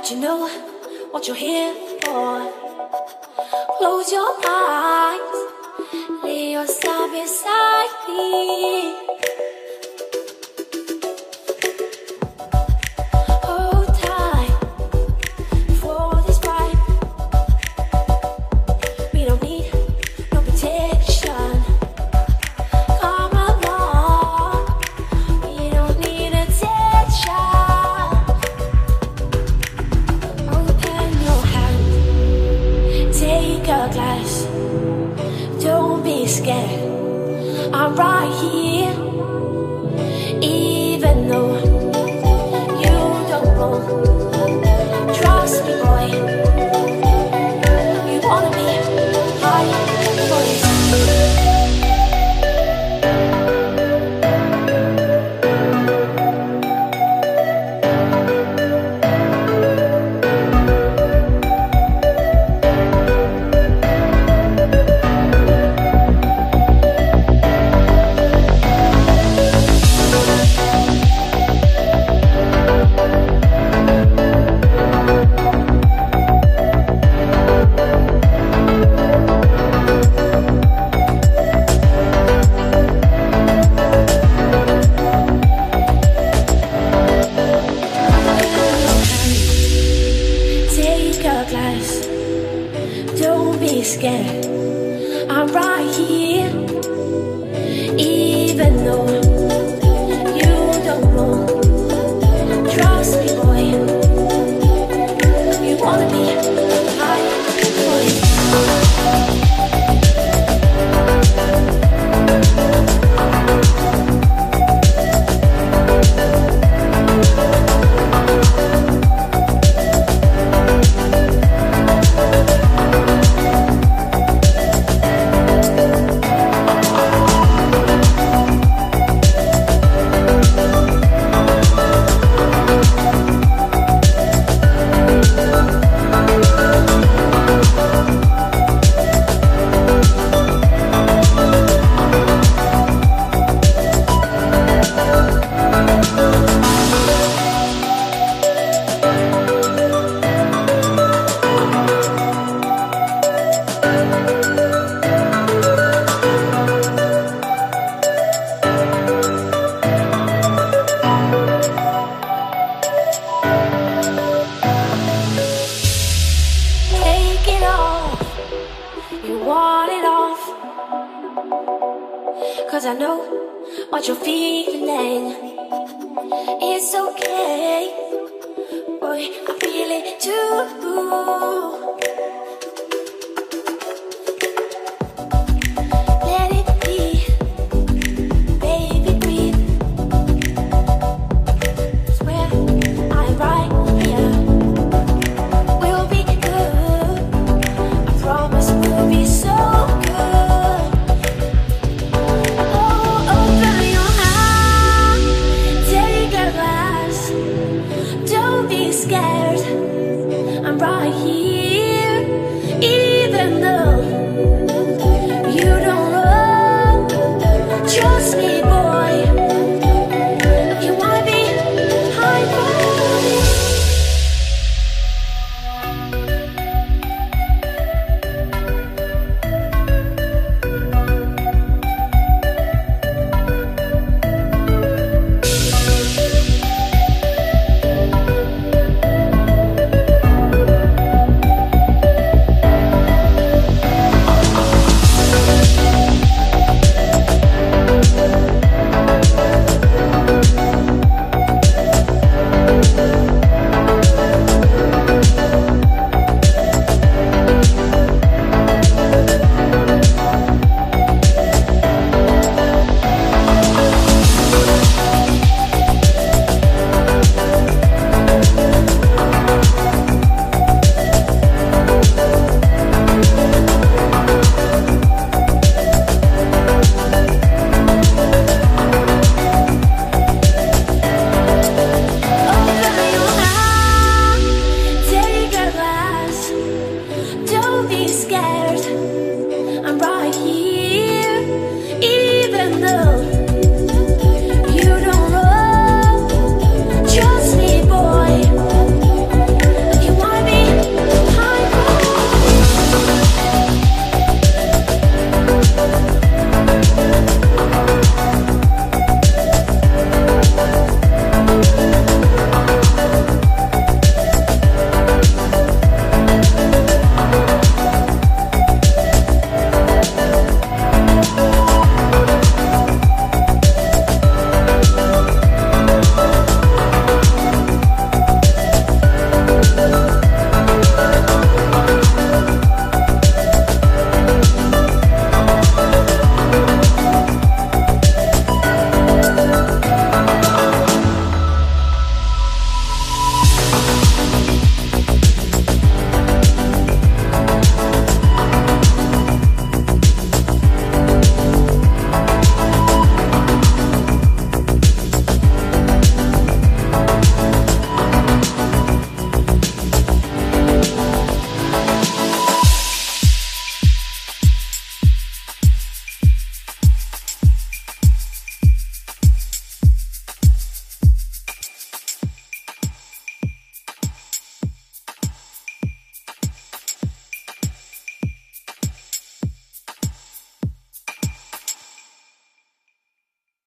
let you know what you're here for. Close your eyes, lay yourself beside me. Hold tight for this ride. We don't need no protection. Come along, we don't need attention. Open your hand, take a glass. Don't be scared, I'm right here. Even though you don't know, trust me, boy. You wanna be high for this. Don't be scared, I'm right here. Even though you don't know, trust me, boy. You wanna be high for it. Cause I know what you're feeling. It's okay, boy, I feel it too. Let it be, baby, breathe. Swear I'm right here. We'll be good, I promise we'll be so good. Don't be scared, I'm right here.